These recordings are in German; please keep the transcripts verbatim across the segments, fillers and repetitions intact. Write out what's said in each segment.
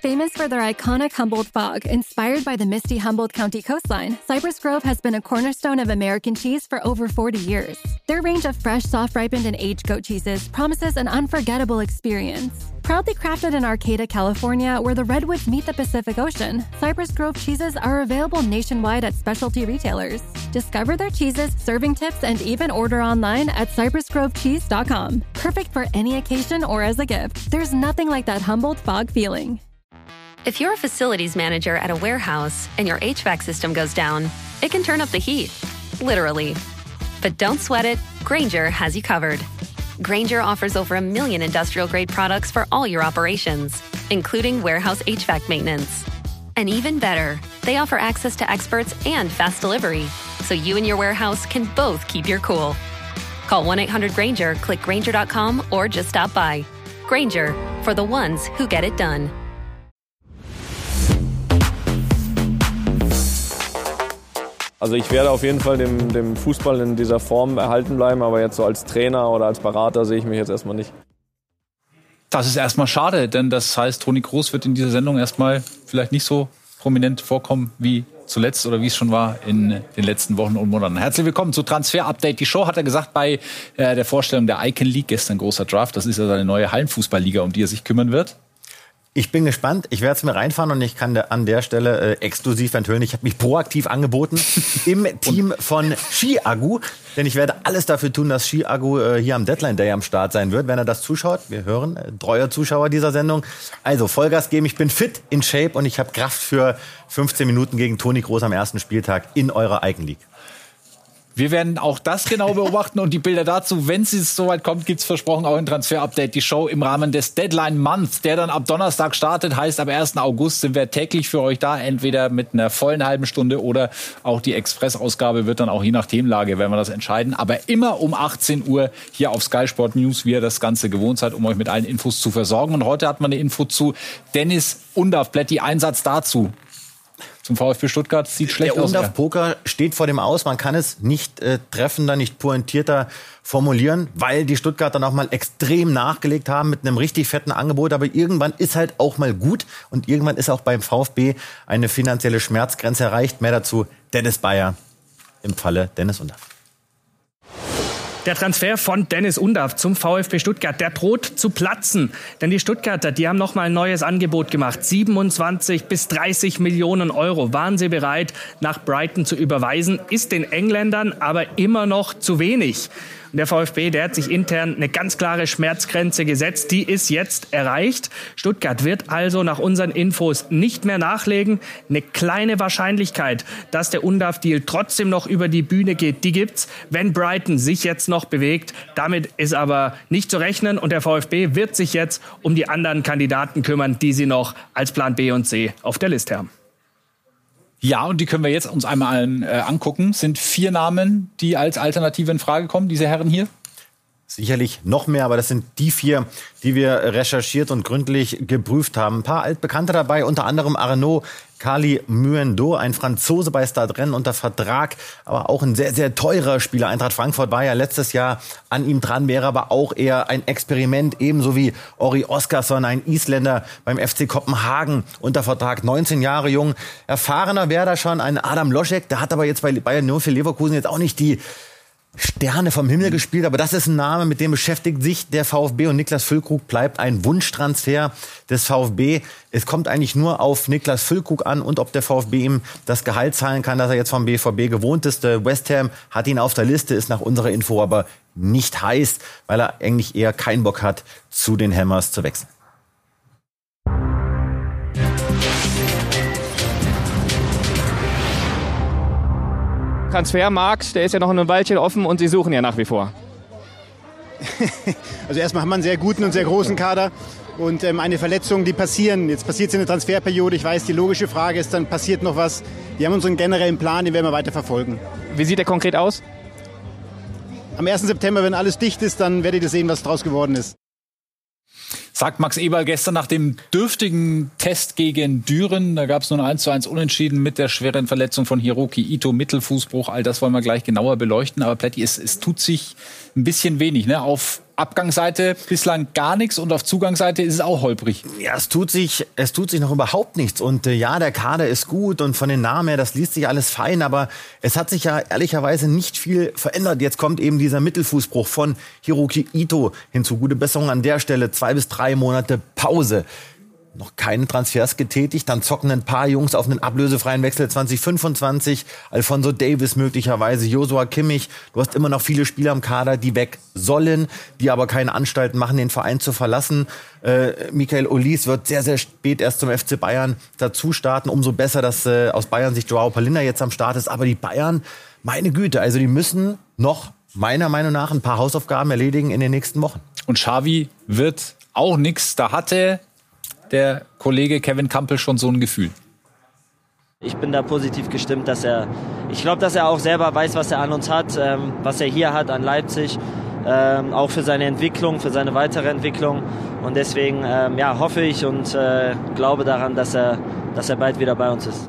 Famous for their iconic Humboldt fog, inspired by the misty Humboldt County coastline, Cypress Grove has been a cornerstone of American cheese for over forty years. Their range of fresh, soft-ripened, and aged goat cheeses promises an unforgettable experience. Proudly crafted in Arcata, California, where the redwoods meet the Pacific Ocean, Cypress Grove cheeses are available nationwide at specialty retailers. Discover their cheeses, serving tips, and even order online at cypress grove cheese dot com. Perfect for any occasion or as a gift. There's nothing like that Humboldt fog feeling. If you're a facilities manager at a warehouse and your H V A C system goes down, it can turn up the heat, literally. But don't sweat it, Grainger has you covered. Grainger offers over a million industrial-grade products for all your operations, including warehouse H V A C maintenance. And even better, they offer access to experts and fast delivery, so you and your warehouse can both keep your cool. Call one eight hundred Grainger, click Grainger dot com, or just stop by. Grainger, for the ones who get it done. Also ich werde auf jeden Fall dem, dem Fußball in dieser Form erhalten bleiben, aber jetzt so als Trainer oder als Berater sehe ich mich jetzt erstmal nicht. Das ist erstmal schade, denn das heißt, Toni Kroos wird in dieser Sendung erstmal vielleicht nicht so prominent vorkommen wie zuletzt oder wie es schon war in den letzten Wochen und Monaten. Herzlich willkommen zu Transfer Update. Die Show hat er gesagt bei äh, der Vorstellung der Icon League, gestern großer Draft. Das ist ja seine neue Hallenfußballliga, um die er sich kümmern wird. Ich bin gespannt. Ich werde es mir reinfahren und ich kann an der Stelle äh, exklusiv enthüllen. Ich habe mich proaktiv angeboten im Team von Ski-Agu. Denn ich werde alles dafür tun, dass Ski-Agu äh, hier am Deadline Day am Start sein wird, wenn er das zuschaut. Wir hören, äh, treuer Zuschauer dieser Sendung. Also Vollgas geben. Ich bin fit, in Shape und ich habe Kraft für fünfzehn Minuten gegen Toni Kroos am ersten Spieltag in eurer Icon League. Wir werden auch das genau beobachten und die Bilder dazu, wenn es soweit kommt, gibt's versprochen auch in Transfer Update die Show im Rahmen des Deadline Month, der dann ab Donnerstag startet, heißt ab ersten August sind wir täglich für euch da, entweder mit einer vollen halben Stunde oder auch die Express-Ausgabe wird dann auch je nach Themenlage, werden wir das entscheiden, aber immer um achtzehn Uhr hier auf Sky Sport News, wie ihr das Ganze gewohnt seid, um euch mit allen Infos zu versorgen. Und heute hat man eine Info zu Dennis Undav, Plätti, Einsatz dazu. Zum VfB Stuttgart sieht schlecht der aus. Der Undav-Poker steht vor dem Aus. Man kann es nicht äh, treffender, nicht pointierter formulieren, weil die Stuttgarter noch mal extrem nachgelegt haben mit einem richtig fetten Angebot. Aber irgendwann ist halt auch mal gut und irgendwann ist auch beim VfB eine finanzielle Schmerzgrenze erreicht. Mehr dazu Dennis Bayer im Falle Dennis Undav. Der Transfer von Dennis Undav zum VfB Stuttgart, der droht zu platzen. Denn die Stuttgarter, die haben noch mal ein neues Angebot gemacht. siebenundzwanzig bis dreißig Millionen Euro waren sie bereit, nach Brighton zu überweisen. Ist den Engländern aber immer noch zu wenig. Und der VfB, der hat sich intern eine ganz klare Schmerzgrenze gesetzt. Die ist jetzt erreicht. Stuttgart wird also nach unseren Infos nicht mehr nachlegen. Eine kleine Wahrscheinlichkeit, dass der Undav-Deal trotzdem noch über die Bühne geht, die gibt's, wenn Brighton sich jetzt noch bewegt. Damit ist aber nicht zu rechnen. Und der VfB wird sich jetzt um die anderen Kandidaten kümmern, die sie noch als Plan B und C auf der Liste haben. Ja, und die können wir jetzt uns einmal äh, angucken. Sind vier Namen, die als Alternative in Frage kommen, diese Herren hier? Sicherlich noch mehr, aber das sind die vier, die wir recherchiert und gründlich geprüft haben. Ein paar Altbekannte dabei, unter anderem Arnaud Kali Muendo, ein Franzose bei Stade Rennes unter Vertrag, aber auch ein sehr, sehr teurer Spieler. Eintracht Frankfurt war ja letztes Jahr an ihm dran, wäre aber auch eher ein Experiment, ebenso wie Ori Oskarsson, ein Isländer beim F C Kopenhagen unter Vertrag, neunzehn Jahre jung. Erfahrener wäre da schon ein Adam Loschek, der hat aber jetzt bei Bayern null vier Leverkusen jetzt auch nicht die Sterne vom Himmel gespielt, aber das ist ein Name, mit dem beschäftigt sich der VfB und Niklas Füllkrug bleibt ein Wunschtransfer des VfB. Es kommt eigentlich nur auf Niklas Füllkrug an und ob der VfB ihm das Gehalt zahlen kann, das er jetzt vom B V B gewohnt ist. West Ham hat ihn auf der Liste, ist nach unserer Info aber nicht heiß, weil er eigentlich eher keinen Bock hat, zu den Hammers zu wechseln. Transfermarkt, der ist ja noch ein Weilchen offen und Sie suchen ja nach wie vor. Also erstmal haben wir einen sehr guten und sehr großen Kader und ähm, eine Verletzung, die passieren. Jetzt passiert es in der Transferperiode. Ich weiß, die logische Frage ist, dann passiert noch was. Wir haben unseren generellen Plan, den werden wir weiter verfolgen. Wie sieht der konkret aus? Am ersten September, wenn alles dicht ist, dann werdet ihr sehen, was draus geworden ist. Sagt Max Eberl gestern nach dem dürftigen Test gegen Düren. Da gab es nur ein eins zu eins Unentschieden mit der schweren Verletzung von Hiroki Ito, Mittelfußbruch. All das wollen wir gleich genauer beleuchten. Aber Plätti, es, es tut sich ein bisschen wenig, ne? Auf Abgangsseite bislang gar nichts und auf Zugangsseite ist es auch holprig. Ja, es tut sich, es tut sich noch überhaupt nichts. Und äh, ja, der Kader ist gut und von den Namen her, das liest sich alles fein, aber es hat sich ja ehrlicherweise nicht viel verändert. Jetzt kommt eben dieser Mittelfußbruch von Hiroki Ito hinzu. Gute Besserung an der Stelle, zwei bis drei Monate Pause. Noch keine Transfers getätigt, dann zocken ein paar Jungs auf einen ablösefreien Wechsel zwanzig fünfundzwanzig. Alphonso Davies möglicherweise, Joshua Kimmich. Du hast immer noch viele Spieler im Kader, die weg sollen, die aber keine Anstalten machen, den Verein zu verlassen. Äh, Michael Olise wird sehr, sehr spät erst zum F C Bayern dazu starten. Umso besser, dass äh, aus Bayern sich Joao Palinha jetzt am Start ist. Aber die Bayern, meine Güte, also die müssen noch meiner Meinung nach ein paar Hausaufgaben erledigen in den nächsten Wochen. Und Xavi wird auch nix. Da hatte der Kollege Kevin Campbell schon so ein Gefühl. Ich bin da positiv gestimmt, dass er, ich glaube, dass er auch selber weiß, was er an uns hat, ähm, was er hier hat an Leipzig, ähm, auch für seine Entwicklung, für seine weitere Entwicklung. Und deswegen ähm, ja, hoffe ich und äh, glaube daran, dass er, dass er bald wieder bei uns ist.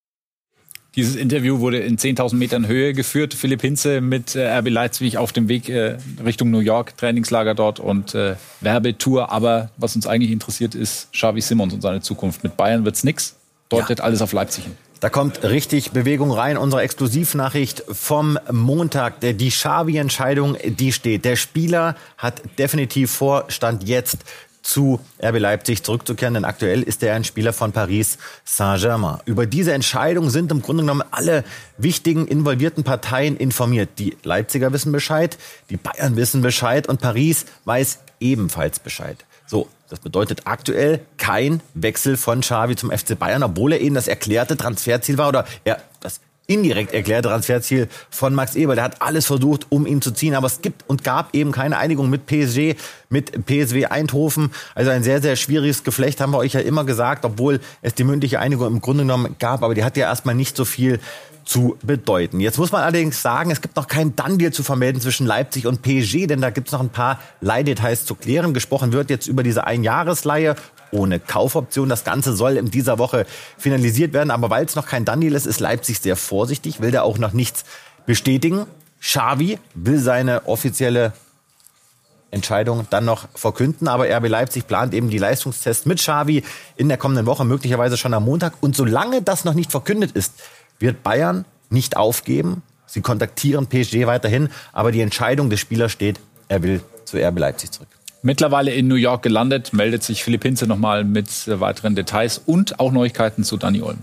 Dieses Interview wurde in zehntausend Metern Höhe geführt. Philipp Hinze mit äh, R B Leipzig auf dem Weg äh, Richtung New York, Trainingslager dort und äh, Werbetour. Aber was uns eigentlich interessiert, ist Xavi Simons und seine Zukunft. Mit Bayern wird's nix. Deutet ja alles auf Leipzig hin. Da kommt richtig Bewegung rein. Unsere Exklusivnachricht vom Montag. Die Xavi-Entscheidung, die steht. Der Spieler hat definitiv vor, Stand jetzt, zu R B Leipzig zurückzukehren, denn aktuell ist er ein Spieler von Paris Saint-Germain. Über diese Entscheidung sind im Grunde genommen alle wichtigen involvierten Parteien informiert. Die Leipziger wissen Bescheid, die Bayern wissen Bescheid und Paris weiß ebenfalls Bescheid. So, das bedeutet aktuell kein Wechsel von Xavi zum F C Bayern, obwohl er eben das erklärte Transferziel war oder er das indirekt erklärte Transferziel von Max Eberl. Der hat alles versucht, um ihn zu ziehen, aber es gibt und gab eben keine Einigung mit P S G, mit P S V Eindhoven. Also ein sehr, sehr schwieriges Geflecht, haben wir euch ja immer gesagt, obwohl es die mündliche Einigung im Grunde genommen gab, aber die hat ja erstmal nicht so viel zu bedeuten. Jetzt muss man allerdings sagen, es gibt noch kein Done-Deal zu vermelden zwischen Leipzig und P S G, denn da gibt es noch ein paar Leihdetails zu klären. Gesprochen wird jetzt über diese Einjahresleihe ohne Kaufoption. Das Ganze soll in dieser Woche finalisiert werden. Aber weil es noch kein Done-Deal ist, ist Leipzig sehr vorsichtig, will da auch noch nichts bestätigen. Xavi will seine offizielle Entscheidung dann noch verkünden. Aber R B Leipzig plant eben die Leistungstests mit Xavi in der kommenden Woche, möglicherweise schon am Montag. Und solange das noch nicht verkündet ist, wird Bayern nicht aufgeben. Sie kontaktieren P S G weiterhin. Aber die Entscheidung des Spielers steht, er will zu R B Leipzig zurück. Mittlerweile in New York gelandet, meldet sich Philipp Hinze nochmal mit weiteren Details und auch Neuigkeiten zu Dani Olmo.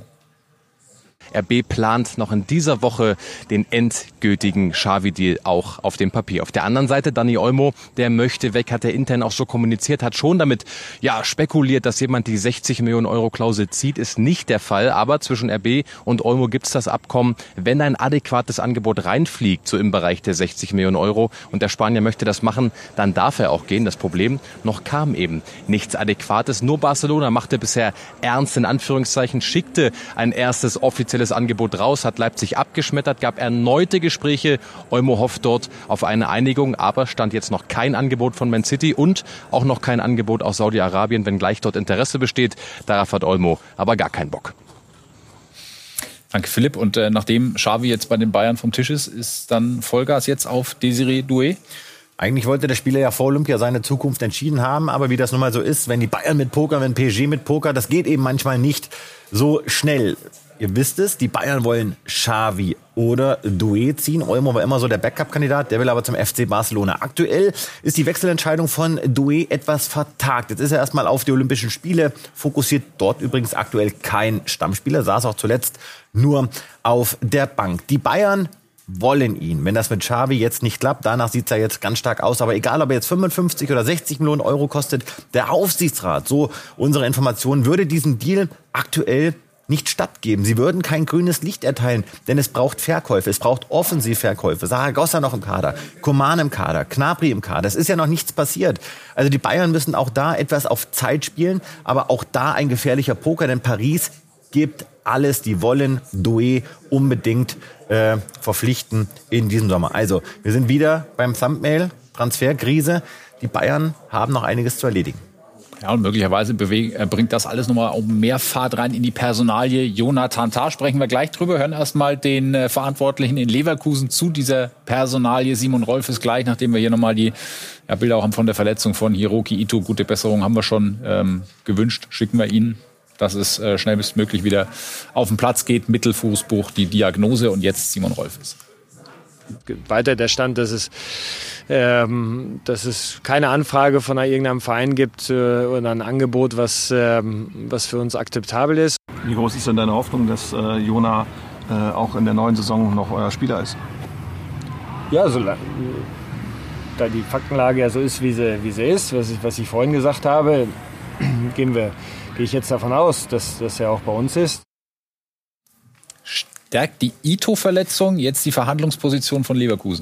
R B plant noch in dieser Woche den endgültigen Xavi-Deal auch auf dem Papier. Auf der anderen Seite Dani Olmo, der möchte weg, hat er intern auch so kommuniziert, hat schon damit ja spekuliert, dass jemand die sechzig Millionen Euro Klausel zieht, ist nicht der Fall. Aber zwischen R B und Olmo gibt es das Abkommen, wenn ein adäquates Angebot reinfliegt, so im Bereich der sechzig Millionen Euro und der Spanier möchte das machen, dann darf er auch gehen. Das Problem, noch kam eben nichts Adäquates. Nur Barcelona machte bisher ernst in Anführungszeichen, schickte ein erstes offizielles Angebot raus, hat Leipzig abgeschmettert, gab erneute Gespräche. Olmo hofft dort auf eine Einigung, aber stand jetzt noch kein Angebot von Man City und auch noch kein Angebot aus Saudi-Arabien, wenngleich dort Interesse besteht. Darauf hat Olmo aber gar keinen Bock. Danke, Philipp. Und äh, nachdem Xavi jetzt bei den Bayern vom Tisch ist, ist dann Vollgas jetzt auf Desiré Doué? Eigentlich wollte der Spieler ja vor Olympia seine Zukunft entschieden haben, aber wie das nun mal so ist, wenn die Bayern mit Poker, wenn P S G mit Poker, das geht eben manchmal nicht so schnell. Ihr wisst es, die Bayern wollen Xavi oder Doué ziehen. Olmo war immer so der Backup-Kandidat, der will aber zum F C Barcelona. Aktuell ist die Wechselentscheidung von Doué etwas vertagt. Jetzt ist er erstmal auf die Olympischen Spiele fokussiert. Dort übrigens aktuell kein Stammspieler, saß auch zuletzt nur auf der Bank. Die Bayern wollen ihn. Wenn das mit Xavi jetzt nicht klappt, danach sieht es ja jetzt ganz stark aus. Aber egal, ob er jetzt fünfundfünfzig oder sechzig Millionen Euro kostet, der Aufsichtsrat, so unsere Informationen, würde diesen Deal aktuell nicht stattgeben. Sie würden kein grünes Licht erteilen, denn es braucht Verkäufe, es braucht Offensivverkäufe. Saragossa noch im Kader, Coman im Kader, Gnabry im Kader. Es ist ja noch nichts passiert. Also die Bayern müssen auch da etwas auf Zeit spielen, aber auch da ein gefährlicher Poker, denn Paris gibt alles. Die wollen Doué unbedingt äh, verpflichten in diesem Sommer. Also wir sind wieder beim Thumbnail, Transferkrise. Die Bayern haben noch einiges zu erledigen. Ja, und möglicherweise beweg- bringt das alles nochmal um mehr Fahrt rein in die Personalie Jonathan Tah. Sprechen wir gleich drüber. Hören erstmal den äh, Verantwortlichen in Leverkusen zu dieser Personalie. Simon Rolf ist gleich, nachdem wir hier nochmal die ja, Bilder auch haben von der Verletzung von Hiroki Ito. Gute Besserung haben wir schon ähm, gewünscht. Schicken wir Ihnen, dass es äh, schnellstmöglich wieder auf den Platz geht. Mittelfußbruch, die Diagnose, und jetzt Simon Rolf ist. Weiter der Stand, dass es, ähm, dass es keine Anfrage von irgendeinem Verein gibt äh, oder ein Angebot, was, ähm, was für uns akzeptabel ist. Wie groß ist denn deine Hoffnung, dass äh, Jona äh, auch in der neuen Saison noch euer Spieler ist? Ja, so, da die Faktenlage ja so ist, wie sie, wie sie ist, was ich, was ich vorhin gesagt habe, gehen wir, gehe ich jetzt davon aus, dass das ja auch bei uns ist. Stärkt die Ito-Verletzung jetzt die Verhandlungsposition von Leverkusen?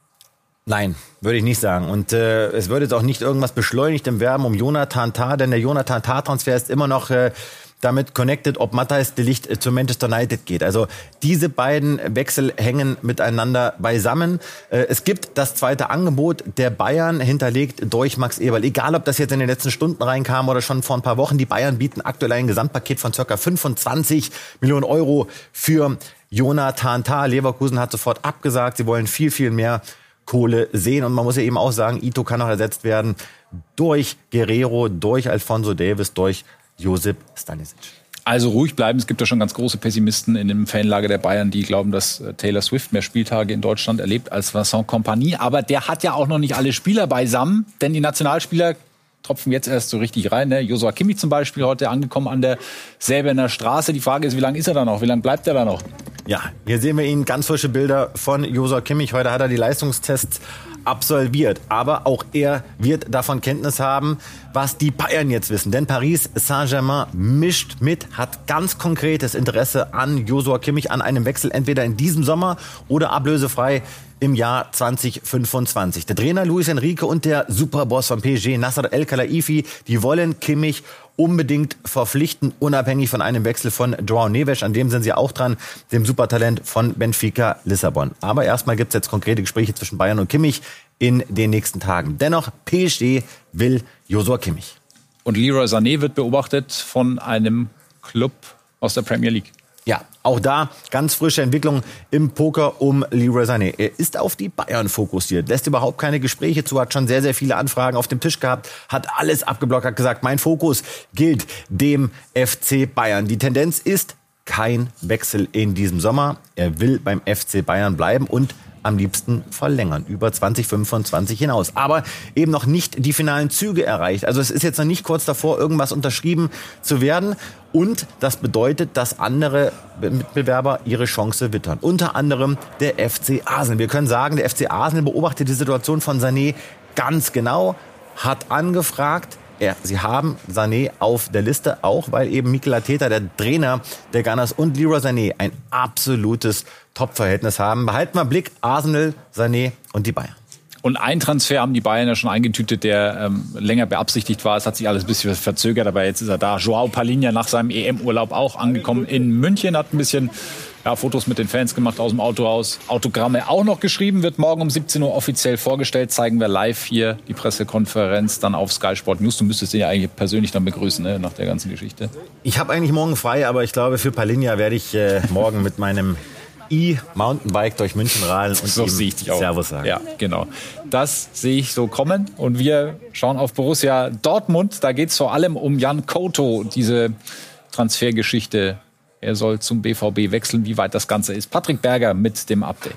Nein, würde ich nicht sagen. Und äh, es würde jetzt auch nicht irgendwas beschleunigt im Werben um Jonathan Tah, denn der Jonathan Tah-Transfer ist immer noch äh, damit connected, ob Matthijs de Ligt zu Manchester United geht. Also diese beiden Wechsel hängen miteinander beisammen. Äh, es gibt das zweite Angebot der Bayern, hinterlegt durch Max Eberl. Egal, ob das jetzt in den letzten Stunden reinkam oder schon vor ein paar Wochen. Die Bayern bieten aktuell ein Gesamtpaket von ca. fünfundzwanzig Millionen Euro für Jonathan Tah. Leverkusen hat sofort abgesagt. Sie wollen viel, viel mehr Kohle sehen. Und man muss ja eben auch sagen, Ito kann noch ersetzt werden durch Guerrero, durch Alphonso Davies, durch Josip Stanisic. Also ruhig bleiben. Es gibt ja schon ganz große Pessimisten in dem Fanlager der Bayern, die glauben, dass Taylor Swift mehr Spieltage in Deutschland erlebt als Vincent Kompany. Aber der hat ja auch noch nicht alle Spieler beisammen, denn die Nationalspieler tropfen jetzt erst so richtig rein. Ne? Joshua Kimmich zum Beispiel, heute angekommen an der Säbener Straße. Die Frage ist, wie lange ist er da noch? Wie lange bleibt er da noch? Ja, hier sehen wir ihn, ganz frische Bilder von Joshua Kimmich. Heute hat er die Leistungstests absolviert. Aber auch er wird davon Kenntnis haben, was die Bayern jetzt wissen. Denn Paris Saint-Germain mischt mit, hat ganz konkretes Interesse an Joshua Kimmich, an einem Wechsel entweder in diesem Sommer oder ablösefrei im Jahr zwanzig fünfundzwanzig. Der Trainer Luis Enrique und der Superboss von P S G, Nasser El-Khelaifi, die wollen Kimmich unbedingt verpflichten, unabhängig von einem Wechsel von João Neves. An dem sind sie auch dran, dem Supertalent von Benfica Lissabon. Aber erstmal gibt es jetzt konkrete Gespräche zwischen Bayern und Kimmich in den nächsten Tagen. Dennoch, P S G will Joshua Kimmich. Und Leroy Sané wird beobachtet von einem Club aus der Premier League. Ja, auch da ganz frische Entwicklung im Poker um Leroy Sané. Er ist auf die Bayern fokussiert, lässt überhaupt keine Gespräche zu, hat schon sehr, sehr viele Anfragen auf dem Tisch gehabt, hat alles abgeblockt, hat gesagt, mein Fokus gilt dem F C Bayern. Die Tendenz ist kein Wechsel in diesem Sommer. Er will beim F C Bayern bleiben und am liebsten verlängern, über zwanzig fünfundzwanzig hinaus. Aber eben noch nicht die finalen Züge erreicht. Also es ist jetzt noch nicht kurz davor, irgendwas unterschrieben zu werden. Und das bedeutet, dass andere Mitbewerber ihre Chance wittern. Unter anderem der F C Arsenal. Wir können sagen, der F C Arsenal beobachtet die Situation von Sané ganz genau, hat angefragt. Ja, sie haben Sané auf der Liste, auch weil eben Mikel Arteta, der Trainer der Gunners, und Leroy Sané ein absolutes Top-Verhältnis haben. Behalten wir im Blick, Arsenal, Sané und die Bayern. Und ein Transfer haben die Bayern ja schon eingetütet, der ähm, länger beabsichtigt war. Es hat sich alles ein bisschen verzögert, aber jetzt ist er da. João Palhinha nach seinem E M-Urlaub auch angekommen in München, hat ein bisschen ja, Fotos mit den Fans gemacht aus dem Auto raus. Autogramme auch noch geschrieben, wird morgen um siebzehn Uhr offiziell vorgestellt. Zeigen wir live hier die Pressekonferenz dann auf Sky Sport News. Du müsstest ihn ja eigentlich persönlich dann begrüßen, ne, nach der ganzen Geschichte. Ich habe eigentlich morgen frei, aber ich glaube, für Palhinha werde ich äh, morgen mit meinem E-Mountainbike durch München radeln und so sehe ich dich auch. Servus sagen. Ja, genau. Das sehe ich so kommen. Und wir schauen auf Borussia Dortmund. Da geht es vor allem um Jan Couto, diese Transfergeschichte. Er soll zum B V B wechseln. Wie weit das Ganze ist. Patrick Berger mit dem Update.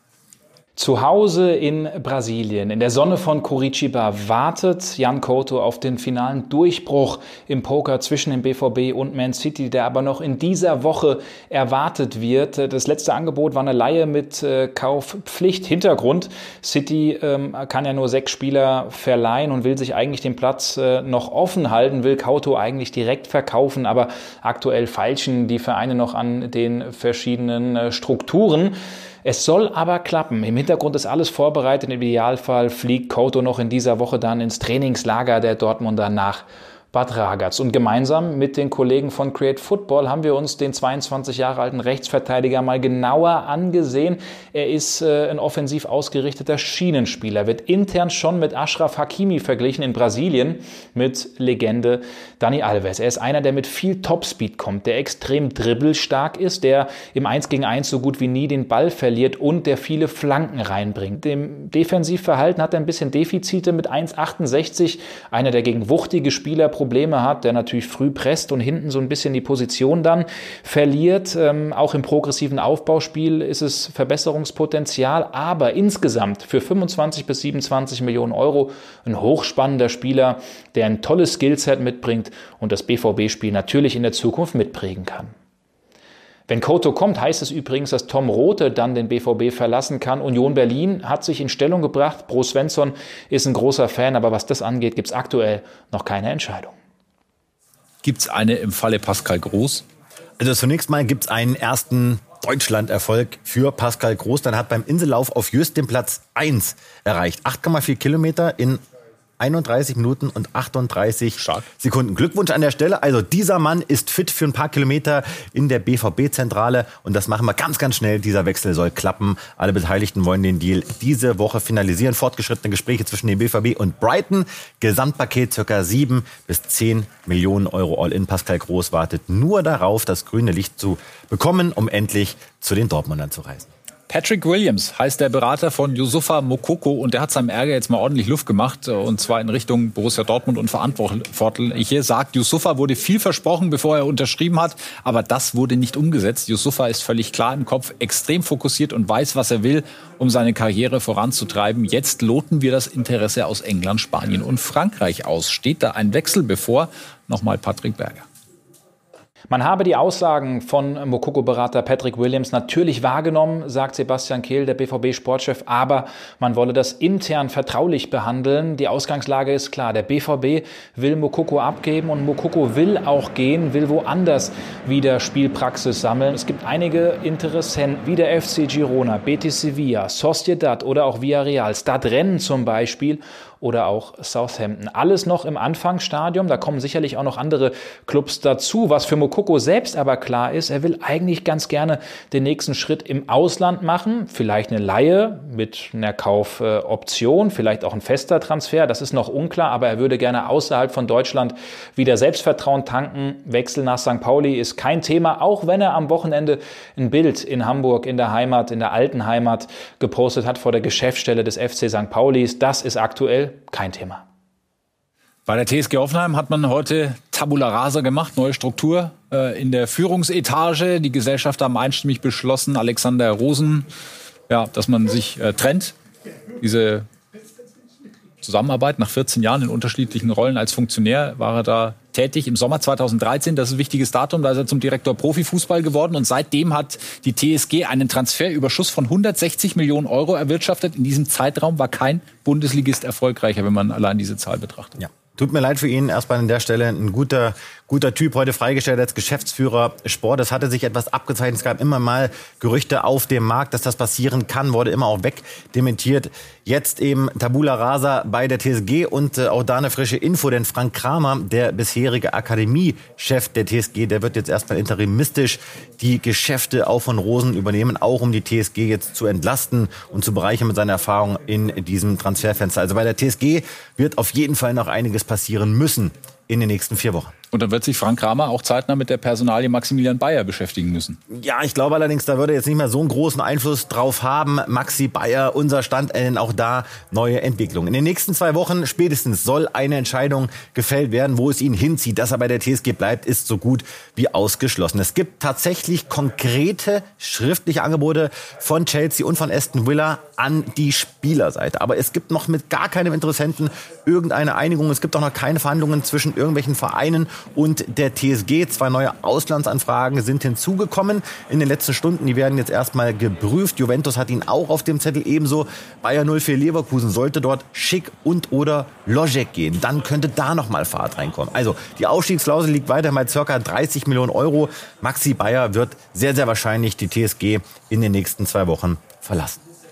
Zu Hause in Brasilien, in der Sonne von Curitiba, wartet Jan Couto auf den finalen Durchbruch im Poker zwischen dem B V B und Man City, der aber noch in dieser Woche erwartet wird. Das letzte Angebot war eine Leihe mit äh, Kaufpflicht. Hintergrund: City ähm, kann ja nur sechs Spieler verleihen und will sich eigentlich den Platz äh, noch offen halten, will Couto eigentlich direkt verkaufen, aber aktuell feilschen die Vereine noch an den verschiedenen äh, Strukturen. Es soll aber klappen. Im Hintergrund ist alles vorbereitet. Im Idealfall fliegt Couto noch in dieser Woche dann ins Trainingslager der Dortmunder nach Bad Ragaz. Und gemeinsam mit den Kollegen von Create Football haben wir uns den zweiundzwanzig Jahre alten Rechtsverteidiger mal genauer angesehen. Er ist äh, ein offensiv ausgerichteter Schienenspieler, wird intern schon mit Achraf Hakimi verglichen in Brasilien mit Legende Dani Alves. Er ist einer, der mit viel Topspeed kommt, der extrem dribbelstark ist, der im eins gegen eins so gut wie nie den Ball verliert und der viele Flanken reinbringt. Im Defensivverhalten hat er ein bisschen Defizite mit eins Komma achtundsechzig, einer, der gegen wuchtige Spieler Probleme hat, der natürlich früh presst und hinten so ein bisschen die Position dann verliert. Ähm, auch im progressiven Aufbauspiel ist es Verbesserungspotenzial, aber insgesamt für fünfundzwanzig bis siebenundzwanzig Millionen Euro ein hochspannender Spieler, der ein tolles Skillset mitbringt und das B V B-Spiel natürlich in der Zukunft mitprägen kann. Wenn Couto kommt, heißt es übrigens, dass Tom Rothe dann den B V B verlassen kann. Union Berlin hat sich in Stellung gebracht. Bro Svensson ist ein großer Fan, aber was das angeht, gibt es aktuell noch keine Entscheidung. Gibt es eine im Falle Pascal Groß? Also zunächst mal gibt es einen ersten Deutschland-Erfolg für Pascal Groß. Dann hat beim Insellauf auf Just den Platz eins erreicht. acht Komma vier Kilometer in einunddreißig Minuten und achtunddreißig Stark. Sekunden. Glückwunsch an der Stelle. Also dieser Mann ist fit für ein paar Kilometer in der B V B-Zentrale. Und das machen wir ganz, ganz schnell. Dieser Wechsel soll klappen. Alle Beteiligten wollen den Deal diese Woche finalisieren. Fortgeschrittene Gespräche zwischen dem B V B und Brighton. Gesamtpaket circa sieben bis zehn Millionen Euro All-in. Pascal Groß wartet nur darauf, das grüne Licht zu bekommen, um endlich zu den Dortmundern zu reisen. Patrick Williams heißt der Berater von Youssoufa Moukoko und der hat seinem Ärger jetzt mal ordentlich Luft gemacht und zwar in Richtung Borussia Dortmund und Verantwortliche. Sagt, Youssoufa wurde viel versprochen, bevor er unterschrieben hat, aber das wurde nicht umgesetzt. Youssoufa ist völlig klar im Kopf, extrem fokussiert und weiß, was er will, um seine Karriere voranzutreiben. Jetzt loten wir das Interesse aus England, Spanien und Frankreich aus. Steht da ein Wechsel bevor? Nochmal Patrick Berger. Man habe die Aussagen von Moukoko-Berater Patrick Williams natürlich wahrgenommen, sagt Sebastian Kehl, der B V B-Sportchef, aber man wolle das intern vertraulich behandeln. Die Ausgangslage ist klar, der B V B will Moukoko abgeben und Moukoko will auch gehen, will woanders wieder Spielpraxis sammeln. Es gibt einige Interessenten, wie der F C Girona, Betis Sevilla, Sociedad oder auch Villarreal, Stadrennen zum Beispiel oder auch Southampton. Alles noch im Anfangsstadium, da kommen sicherlich auch noch andere Clubs dazu. Was für Moukoko selbst aber klar ist, er will eigentlich ganz gerne den nächsten Schritt im Ausland machen. Vielleicht eine Leihe mit einer Kaufoption, vielleicht auch ein fester Transfer, das ist noch unklar, aber er würde gerne außerhalb von Deutschland wieder Selbstvertrauen tanken. Wechsel nach Sankt Pauli ist kein Thema, auch wenn er am Wochenende ein Bild in Hamburg, in der Heimat, in der alten Heimat gepostet hat vor der Geschäftsstelle des F C Sankt Paulis. Das ist aktuell kein Thema. Bei der T S G Hoffenheim hat man heute Tabula Rasa gemacht, neue Struktur äh, in der Führungsetage. Die Gesellschafter haben einstimmig beschlossen, Alexander Rosen, ja, dass man sich äh, trennt. Diese Zusammenarbeit nach vierzehn Jahren in unterschiedlichen Rollen als Funktionär war er da tätig. Im Sommer zweitausenddreizehn, das ist ein wichtiges Datum, da ist er zum Direktor Profifußball geworden. Und seitdem hat die T S G einen Transferüberschuss von hundertsechzig Millionen Euro erwirtschaftet. In diesem Zeitraum war kein Bundesligist erfolgreicher, wenn man allein diese Zahl betrachtet. Ja. Tut mir leid für ihn. Erstmal an der Stelle ein guter, guter Typ, heute freigestellt als Geschäftsführer Sport. Es hatte sich etwas abgezeichnet. Es gab immer mal Gerüchte auf dem Markt, dass das passieren kann, wurde immer auch wegdementiert. Jetzt eben Tabula Rasa bei der T S G und äh, auch da eine frische Info, denn Frank Kramer, der bisherige Akademiechef der T S G, der wird jetzt erstmal interimistisch die Geschäfte auch von Rosen übernehmen, auch um die T S G jetzt zu entlasten und zu bereichern mit seiner Erfahrung in diesem Transferfenster. Also bei der T S G wird auf jeden Fall noch einiges passieren müssen in den nächsten vier Wochen. Und dann wird sich Frank Kramer auch zeitnah mit der Personalie Maximilian Bayer beschäftigen müssen. Ja, ich glaube allerdings, da würde er jetzt nicht mehr so einen großen Einfluss drauf haben. Maxi Bayer, unser Standeln, auch da neue Entwicklungen. In den nächsten zwei Wochen spätestens soll eine Entscheidung gefällt werden, wo es ihn hinzieht. Dass er bei der T S G bleibt, ist so gut wie ausgeschlossen. Es gibt tatsächlich konkrete schriftliche Angebote von Chelsea und von Aston Villa an die Spielerseite. Aber es gibt noch mit gar keinem Interessenten irgendeine Einigung. Es gibt auch noch keine Verhandlungen zwischen irgendwelchen Vereinen und der T S G. Zwei neue Auslandsanfragen sind hinzugekommen in den letzten Stunden. Die werden jetzt erstmal geprüft. Juventus hat ihn auch auf dem Zettel, ebenso Bayer null vier Leverkusen. Sollte dort Schick und oder Logic gehen, dann könnte da noch mal Fahrt reinkommen. Also die Ausstiegsklausel liegt weiter bei ca. dreißig Millionen Euro. Maxi Bayer wird sehr, sehr wahrscheinlich die T S G in den nächsten zwei Wochen verlassen.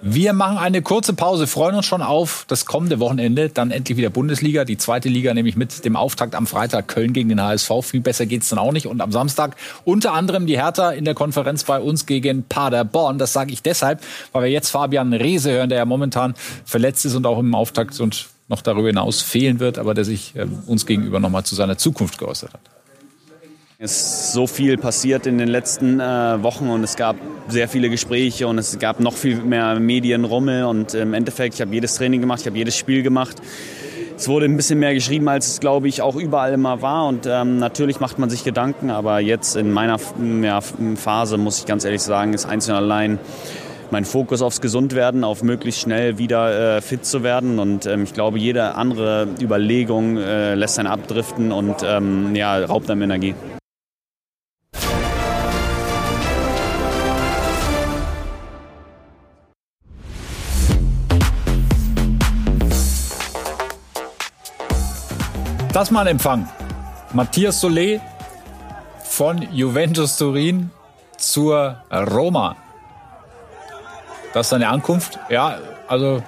Wir machen eine kurze Pause, freuen uns schon auf das kommende Wochenende, dann endlich wieder Bundesliga, die zweite Liga, nämlich mit dem Auftakt am Freitag Köln gegen den H S V. Viel besser geht's dann auch nicht. Und am Samstag unter anderem die Hertha in der Konferenz bei uns gegen Paderborn. Das sage ich deshalb, weil wir jetzt Fabian Reese hören, der ja momentan verletzt ist und auch im Auftakt und noch darüber hinaus fehlen wird, aber der sich äh, uns gegenüber nochmal zu seiner Zukunft geäußert hat. Es ist so viel passiert in den letzten äh, Wochen und es gab sehr viele Gespräche und es gab noch viel mehr Medienrummel und im Endeffekt, ich habe jedes Training gemacht, ich habe jedes Spiel gemacht. Es wurde ein bisschen mehr geschrieben, als es, glaube ich, auch überall immer war und ähm, natürlich macht man sich Gedanken, aber jetzt in meiner ja, Phase, muss ich ganz ehrlich sagen, ist einzig und allein mein Fokus aufs Gesundwerden, auf möglichst schnell wieder äh, fit zu werden. Und ähm, ich glaube, jede andere Überlegung äh, lässt einen abdriften und ähm, ja, raubt einem Energie. Das mal Empfang. Matthias Solé von Juventus Turin zur Roma. Das ist seine Ankunft. Ja, also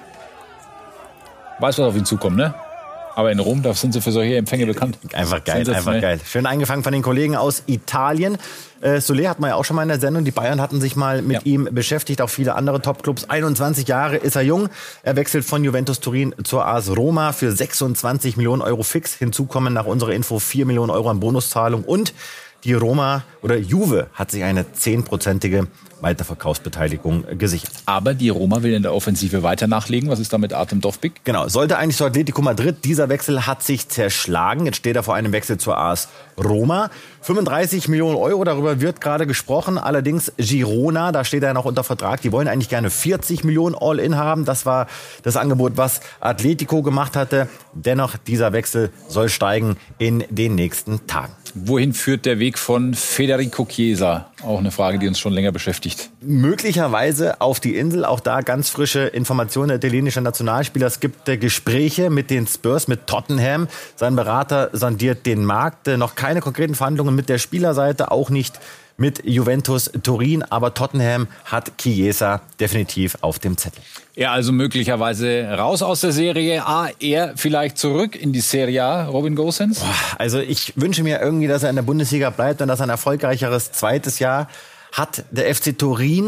weiß, was auf ihn zukommt, ne? Aber in Rom, da sind sie für solche Empfänge bekannt. Einfach geil, einfach geil. Schön eingefangen von den Kollegen aus Italien. Äh, Solé hatten wir ja auch schon mal in der Sendung. Die Bayern hatten sich mal mit ja. ihm beschäftigt, auch viele andere Topclubs. einundzwanzig Jahre ist er jung. Er wechselt von Juventus Turin zur A S Roma für sechsundzwanzig Millionen Euro fix. Hinzu kommen nach unserer Info vier Millionen Euro an Bonuszahlung. Und die Roma oder Juve hat sich eine zehnprozentige Weiterverkaufsbeteiligung gesichert. Aber die Roma will in der Offensive weiter nachlegen. Was ist da mit Artem Dovbyk? Genau, sollte eigentlich zu Atletico Madrid. Dieser Wechsel hat sich zerschlagen. Jetzt steht er vor einem Wechsel zur A S Roma. fünfunddreißig Millionen Euro, darüber wird gerade gesprochen. Allerdings Girona, da steht er noch unter Vertrag. Die wollen eigentlich gerne vierzig Millionen All-In haben. Das war das Angebot, was Atletico gemacht hatte. Dennoch, dieser Wechsel soll steigen in den nächsten Tagen. Wohin führt der Weg von Federico Chiesa? Auch eine Frage, die uns schon länger beschäftigt. Möglicherweise auf die Insel. Auch da ganz frische Informationen der italienischen Nationalspieler. Es gibt äh, Gespräche mit den Spurs, mit Tottenham. Sein Berater sondiert den Markt. Äh, noch keine konkreten Verhandlungen mit der Spielerseite, auch nicht mit Juventus Turin. Aber Tottenham hat Chiesa definitiv auf dem Zettel. Er also möglicherweise raus aus der Serie A, er vielleicht zurück in die Serie A, Robin Gosens? Also ich wünsche mir irgendwie, dass er in der Bundesliga bleibt und dass er ein erfolgreicheres zweites Jahr hat. Der F C Turin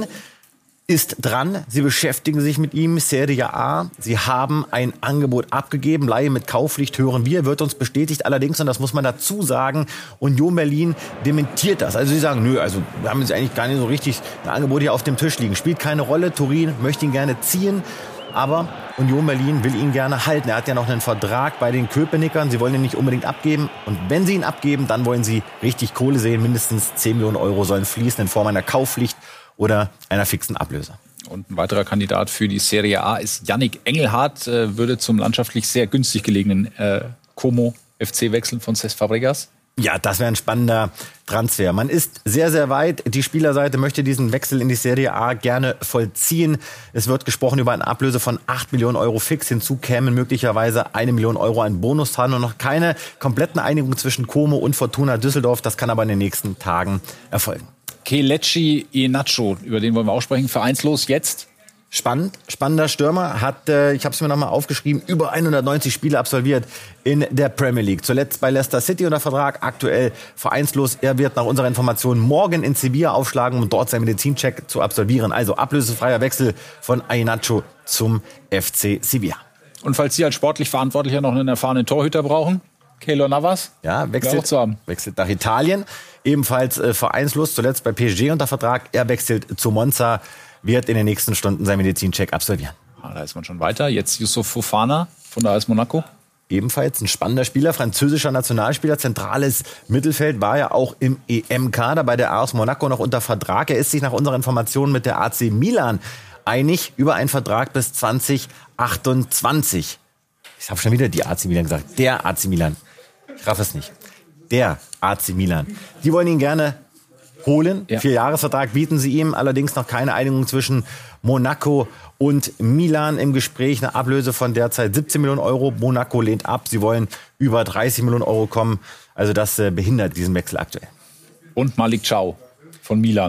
ist dran. Sie beschäftigen sich mit ihm, Serie A. Sie haben ein Angebot abgegeben. Leihe mit Kaufpflicht hören wir, wird uns bestätigt. Allerdings, und das muss man dazu sagen, Union Berlin dementiert das. Also sie sagen, nö, also wir haben jetzt eigentlich gar nicht so richtig ein Angebot hier auf dem Tisch liegen. Spielt keine Rolle. Turin möchte ihn gerne ziehen. Aber Union Berlin will ihn gerne halten. Er hat ja noch einen Vertrag bei den Köpenickern. Sie wollen ihn nicht unbedingt abgeben. Und wenn sie ihn abgeben, dann wollen sie richtig Kohle sehen. Mindestens zehn Millionen Euro sollen fließen in Form einer Kaufpflicht oder einer fixen Ablöse. Und ein weiterer Kandidat für die Serie A ist Yannick Engelhardt, äh, würde zum landschaftlich sehr günstig gelegenen äh, Como F C wechseln von Cesc Fabregas. Ja, das wäre ein spannender Transfer. Man ist sehr, sehr weit. Die Spielerseite möchte diesen Wechsel in die Serie A gerne vollziehen. Es wird gesprochen über eine Ablöse von acht Millionen Euro fix. Hinzu kämen möglicherweise eine Million Euro an Bonuszahlung und noch keine kompletten Einigung zwischen Como und Fortuna Düsseldorf. Das kann aber in den nächsten Tagen erfolgen. Kelechi Iheanacho, über den wollen wir auch sprechen. Vereinslos jetzt. Spannend, spannender Stürmer, hat, äh, ich habe es mir nochmal aufgeschrieben, über hundertneunzig Spiele absolviert in der Premier League. Zuletzt bei Leicester City unter Vertrag, aktuell vereinslos. Er wird nach unserer Information morgen in Sevilla aufschlagen, um dort seinen Medizincheck zu absolvieren. Also ablösefreier Wechsel von Iheanacho zum F C Sevilla. Und falls Sie als sportlich Verantwortlicher noch einen erfahrenen Torhüter brauchen, Keylor Navas? Ja, wechselt, wechselt nach Italien. Ebenfalls äh, vereinslos, zuletzt bei P S G unter Vertrag. Er wechselt zu Monza, wird in den nächsten Stunden seinen Medizincheck absolvieren. Ah, da ist man schon weiter. Jetzt Youssouf Fofana von der A S Monaco. Ebenfalls ein spannender Spieler, französischer Nationalspieler, zentrales Mittelfeld, war ja auch im E M-Kader bei der A S Monaco noch unter Vertrag. Er ist sich nach unserer Information mit der A C Milan einig über einen Vertrag bis zwanzig achtundzwanzig. Ich habe schon wieder die A C Milan gesagt. Der A C Milan. Ich raff es nicht. Der A C Milan. Die wollen ihn gerne holen. Ja. Vierjahresvertrag bieten sie ihm. Allerdings noch keine Einigung zwischen Monaco und Milan im Gespräch. Eine Ablöse von derzeit siebzehn Millionen Euro. Monaco lehnt ab. Sie wollen über dreißig Millionen Euro kommen. Also das äh, behindert diesen Wechsel aktuell. Und Malik Thiaw von Milan.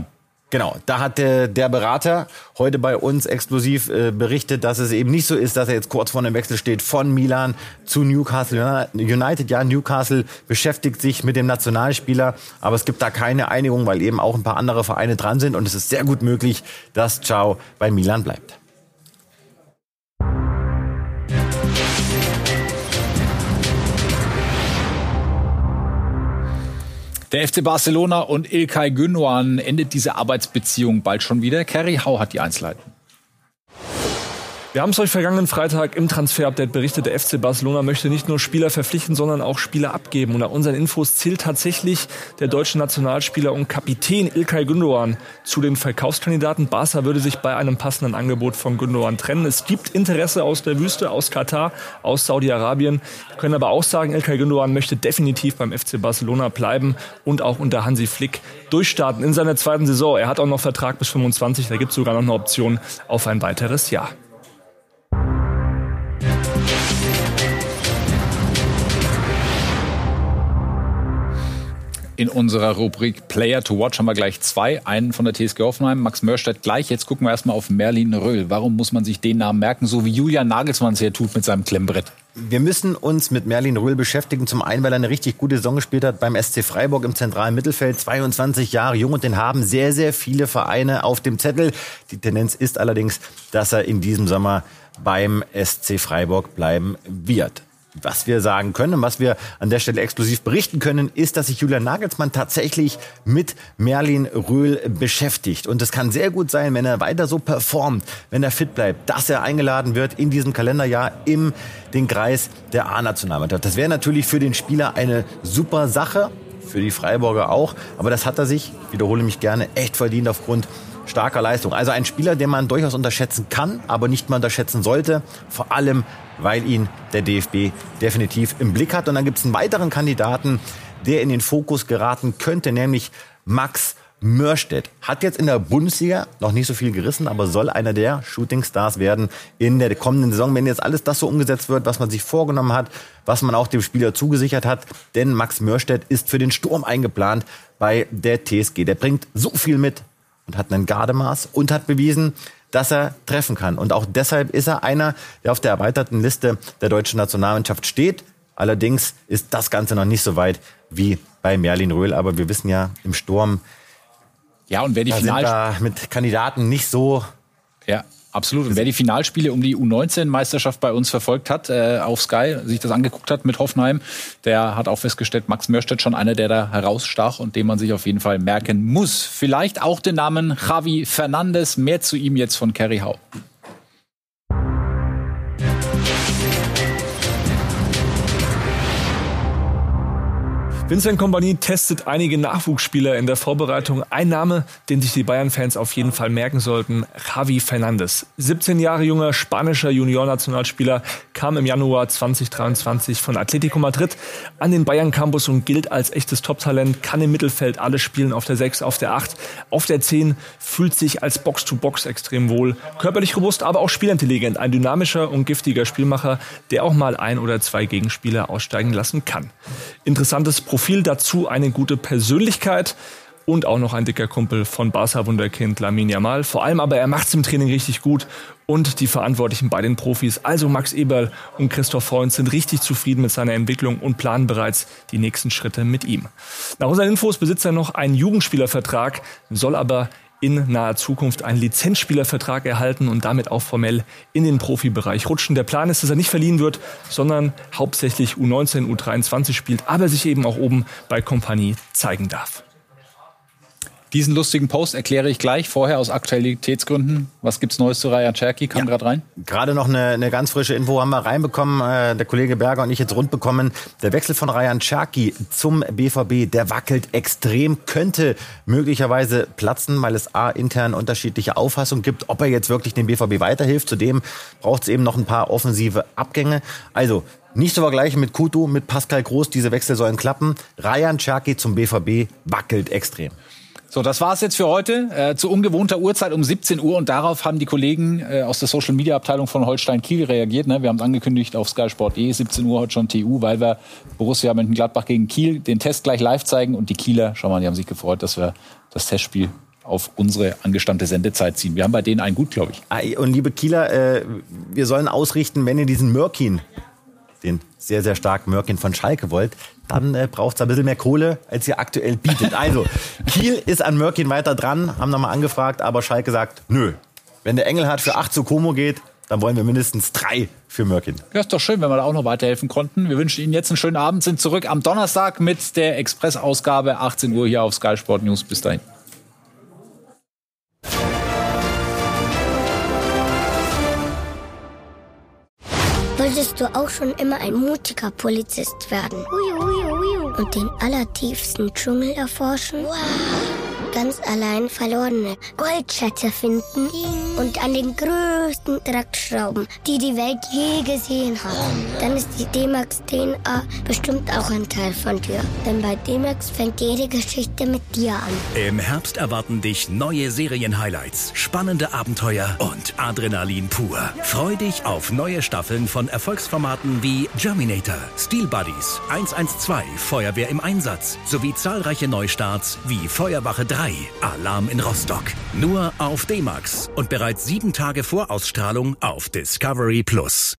Genau, da hat der, der Berater heute bei uns exklusiv äh, berichtet, dass es eben nicht so ist, dass er jetzt kurz vor einem Wechsel steht von Milan zu Newcastle United. Ja, Newcastle beschäftigt sich mit dem Nationalspieler, aber es gibt da keine Einigung, weil eben auch ein paar andere Vereine dran sind und es ist sehr gut möglich, dass Thiaw bei Milan bleibt. Der F C Barcelona und İlkay Gündoğan endet diese Arbeitsbeziehung bald schon wieder. Kerry Hau hat die Einzelheiten. Wir haben es euch vergangenen Freitag im Transfer-Update berichtet. Der F C Barcelona möchte nicht nur Spieler verpflichten, sondern auch Spieler abgeben. Und nach unseren Infos zählt tatsächlich der deutsche Nationalspieler und Kapitän İlkay Gündoğan zu den Verkaufskandidaten. Barca würde sich bei einem passenden Angebot von Gündoğan trennen. Es gibt Interesse aus der Wüste, aus Katar, aus Saudi-Arabien. Wir können aber auch sagen, İlkay Gündoğan möchte definitiv beim F C Barcelona bleiben und auch unter Hansi Flick durchstarten in seiner zweiten Saison. Er hat auch noch Vertrag bis fünfundzwanzig. Da gibt es sogar noch eine Option auf ein weiteres Jahr. In unserer Rubrik Player to Watch haben wir gleich zwei. Einen von der T S G Hoffenheim, Max Mörstedt gleich. Jetzt gucken wir erstmal auf Merlin Röhl. Warum muss man sich den Namen merken, so wie Julian Nagelsmann es hier tut mit seinem Klemmbrett? Wir müssen uns mit Merlin Röhl beschäftigen. Zum einen, weil er eine richtig gute Saison gespielt hat beim S C Freiburg im zentralen Mittelfeld. zweiundzwanzig Jahre jung und den haben sehr, sehr viele Vereine auf dem Zettel. Die Tendenz ist allerdings, dass er in diesem Sommer beim S C Freiburg bleiben wird. Was wir sagen können und was wir an der Stelle exklusiv berichten können, ist, dass sich Julian Nagelsmann tatsächlich mit Merlin Röhl beschäftigt. Und es kann sehr gut sein, wenn er weiter so performt, wenn er fit bleibt, dass er eingeladen wird in diesem Kalenderjahr in den Kreis der A-Nationalmannschaft. Das wäre natürlich für den Spieler eine super Sache, für die Freiburger auch. Aber das hat er sich, wiederhole mich gerne, echt verdient aufgrund starker Leistung. Also ein Spieler, den man durchaus unterschätzen kann, aber nicht mal unterschätzen sollte. Vor allem, weil ihn der D F B definitiv im Blick hat. Und dann gibt es einen weiteren Kandidaten, der in den Fokus geraten könnte, nämlich Max Mörstedt. Hat jetzt in der Bundesliga noch nicht so viel gerissen, aber soll einer der Shootingstars werden in der kommenden Saison, wenn jetzt alles das so umgesetzt wird, was man sich vorgenommen hat, was man auch dem Spieler zugesichert hat. Denn Max Mörstedt ist für den Sturm eingeplant bei der T S G. Der bringt so viel mit und hat ein Gardemaß und hat bewiesen, dass er treffen kann. Und auch deshalb ist er einer, der auf der erweiterten Liste der deutschen Nationalmannschaft steht. Allerdings ist das Ganze noch nicht so weit wie bei Merlin Röhl. Aber wir wissen ja, im Sturm ja, und wer die da sind wir mit Kandidaten nicht so... Ja, absolut. Und wer die Finalspiele um die U neunzehn-Meisterschaft bei uns verfolgt hat, äh, auf Sky, sich das angeguckt hat mit Hoffenheim, der hat auch festgestellt, Max Mörstedt schon einer, der da herausstach und den man sich auf jeden Fall merken muss. Vielleicht auch den Namen Javi Fernandes. Mehr zu ihm jetzt von Kerry Hau. Vincent Kompany testet einige Nachwuchsspieler in der Vorbereitung. Ein Name, den sich die Bayern-Fans auf jeden Fall merken sollten, Javi Fernandes. siebzehn Jahre junger spanischer Junior-Nationalspieler, kam im Januar zweitausenddreiundzwanzig von Atletico Madrid an den Bayern-Campus und gilt als echtes Top-Talent, kann im Mittelfeld alles spielen, auf der sechs, auf der acht, auf der zehn, fühlt sich als Box-to-Box extrem wohl, körperlich robust, aber auch spielintelligent, ein dynamischer und giftiger Spielmacher, der auch mal ein oder zwei Gegenspieler aussteigen lassen kann. Interessantes Profil. Profil dazu eine gute Persönlichkeit und auch noch ein dicker Kumpel von Barca-Wunderkind Lamine Yamal. Vor allem aber er macht es im Training richtig gut und die Verantwortlichen bei den Profis, also Max Eberl und Christoph Freund, sind richtig zufrieden mit seiner Entwicklung und planen bereits die nächsten Schritte mit ihm. Nach unseren Infos besitzt er noch einen Jugendspielervertrag, soll aber in naher Zukunft einen Lizenzspielervertrag erhalten und damit auch formell in den Profibereich rutschen. Der Plan ist, dass er nicht verliehen wird, sondern hauptsächlich U neunzehn, U dreiundzwanzig spielt, aber sich eben auch oben bei Kompany zeigen darf. Diesen lustigen Post erkläre ich gleich. Vorher aus Aktualitätsgründen. Was gibt's Neues zu Rayan Cherki? Kam ja gerade rein. Gerade noch eine, eine ganz frische Info haben wir reinbekommen. Äh, der Kollege Berger und ich jetzt rund bekommen. Der Wechsel von Rayan Cherki zum B V B, der wackelt extrem. Könnte möglicherweise platzen, weil es A, intern unterschiedliche Auffassungen gibt, ob er jetzt wirklich dem B V B weiterhilft. Zudem braucht es eben noch ein paar offensive Abgänge. Also nicht zu vergleichen mit Kutu, mit Pascal Groß. Diese Wechsel sollen klappen. Rayan Cherki zum B V B wackelt extrem. So, das war's jetzt für heute. Äh, zu ungewohnter Uhrzeit um siebzehn Uhr. Und darauf haben die Kollegen äh, aus der Social-Media-Abteilung von Holstein Kiel reagiert. Ne? Wir haben es angekündigt auf Sky Sport punkt de, siebzehn Uhr heute schon T U, weil wir Borussia Mönchengladbach gegen Kiel den Test gleich live zeigen. Und die Kieler, schau mal, die haben sich gefreut, dass wir das Testspiel auf unsere angestammte Sendezeit ziehen. Wir haben bei denen einen gut, glaube ich. Und liebe Kieler, äh, wir sollen ausrichten, wenn ihr diesen Mörkin, den sehr, sehr starken Mörkin von Schalke wollt, dann äh, braucht es ein bisschen mehr Kohle, als ihr aktuell bietet. Also, Kiel ist an Mörkin weiter dran, haben nochmal angefragt, aber Schalke sagt, nö. Wenn der Engelhardt für acht zu Como geht, dann wollen wir mindestens drei für Mörkin. Ja, ist doch schön, wenn wir da auch noch weiterhelfen konnten. Wir wünschen Ihnen jetzt einen schönen Abend, sind zurück am Donnerstag mit der Express-Ausgabe, achtzehn Uhr hier auf Sky Sport News. Bis dahin. Wolltest du auch schon immer ein mutiger Polizist werden? Ui, ui, ui. Und den allertiefsten Dschungel erforschen? Wow. Ganz allein verlorene Goldschätze finden und an den größten Draht schrauben, die die Welt je gesehen hat. Dann ist die D-Max D N A bestimmt auch ein Teil von dir. Denn bei D-Max fängt jede Geschichte mit dir an. Im Herbst erwarten dich neue Serien-Highlights, spannende Abenteuer und Adrenalin pur. Freu dich auf neue Staffeln von Erfolgsformaten wie Germinator, Steel Buddies, eins eins zwei, Feuerwehr im Einsatz sowie zahlreiche Neustarts wie Feuerwache drei, Alarm in Rostock. Nur auf D-Max und bereits sieben Tage vor Ausstrahlung auf Discovery Plus.